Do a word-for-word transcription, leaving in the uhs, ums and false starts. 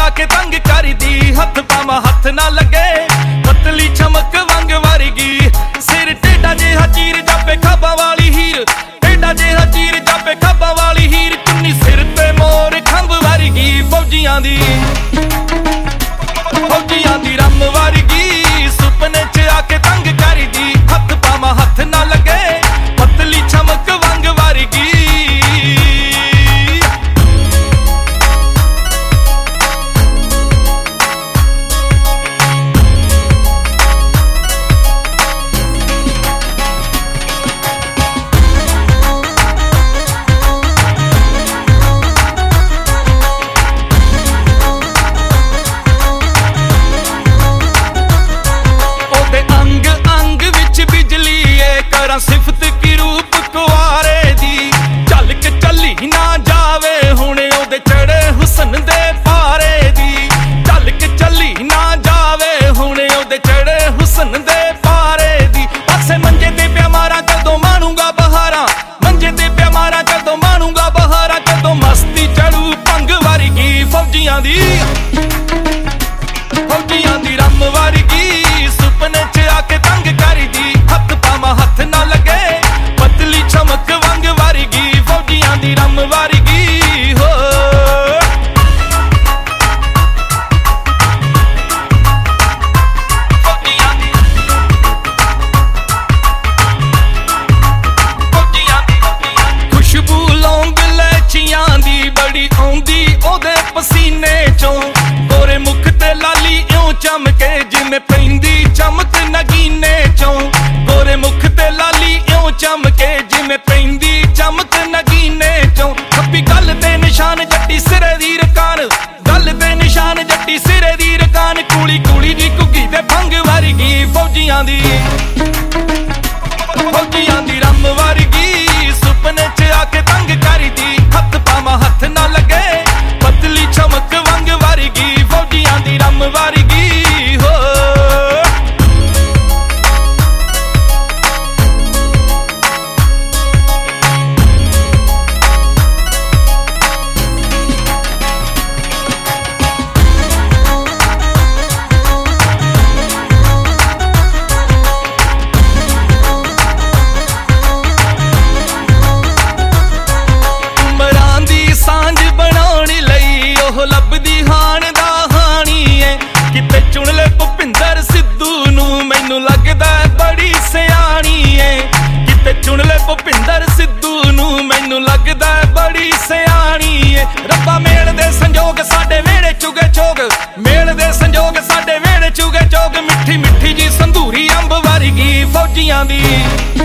आके तंग करदी, हथ पावा हथ ना लगे, पतली चमक वंग वर्गी, सिर टेढ़ा जिहा चीर जापे खब्बा वाली हीर, टेढ़ा जिहा चीर जापे खब्बा वाली हीर, चुन्नी सिर ते मोर खंभ वर्गी, फौजियां दी फौजियां दी रम वर्गी, सुपने च आके तंग करदी, हथ पावा हथ ना लगे, पतली चमक वंग वर्गी। सिफत की रूप कुआरे दी, झलक चली ना जावे हुणे ओदे चढ़े हुसन दे पारे दी, झलक चली ना जावे हुणे ओदे चढ़े हुसन दे पारे दी। पासे मंजे ते प्या मारा कदों मानूंगा बहारा, मंजे ते प्या मारा कदों मानूंगा बहारा, कदों मस्ती चढ़ू भंग वर्गी, फौजियां दी फौजियां दी रम वर्गी, सुपने च आके तंग करदी, हथ पावा हथ ना लगे, पतली चमक वंग वर्गी, फौजियां दी रम वर्गी हो। फौजियां दी फौजियां दी खुशबू लौंग लैचियां दी बड़ी आउंदी ओदे पसीने चों, गोरे मुख ते लाली इउं चमके जिवें पैंदी चमक नगीने चों, गोरे मुख ते लाली इउं चमके जिवें पैंदी चमक नगीने चों, खब्बी गल ते निशान जट्टी सिरे दी रकान, गल ते निशान जट्टी सिरे दी रकान, कूली कूली जी घुग्गी ते भंग वर्गी, फौजियां दी फौजियां दी रम वर्गी, सुपने च आके तंग करदी, हथ पावा हथ ना लगे, पतली चमक वंग वर्गी, फौजियां दी रम वर्गी हो। ਲੱਭਦੀ ਹਾਣ ਦਾ ਹਾਣੀ ਏ, ਕਿਤੇ ਚੁਣ ਲੈ ਭੁਪਿੰਦਰ ਸਿੱਧੂ ਨੂੰ, ਮੈਨੂੰ ਲੱਗਦਾ ਬੜੀ ਸਿਆਣੀ ਏ, ਕਿਤੇ ਚੁਣ ਲੈ ਭੁਪਿੰਦਰ ਸਿੱਧੂ ਨੂੰ, ਮੈਨੂੰ ਲੱਗਦਾ ਬੜੀ ਸਿਆਣੀ ਏ। ਰੱਬਾ ਮੇਲ ਦੇ ਸੰਜੋਗ ਸਾਡੇ ਵੇੜੇ ਚੁਗੇ ਚੋਗ, ਮੇਲ ਦੇ ਸੰਜੋਗ ਸਾਡੇ ਵੇੜੇ ਚੁਗੇ ਚੋਗ, ਮਿੱਠੀ ਮਿੱਠੀ ਜੀ ਸੰਧੂਰੀ ਅੰਬ ਵਰਗੀ, ਫੌਜੀਆਂ ਦੀ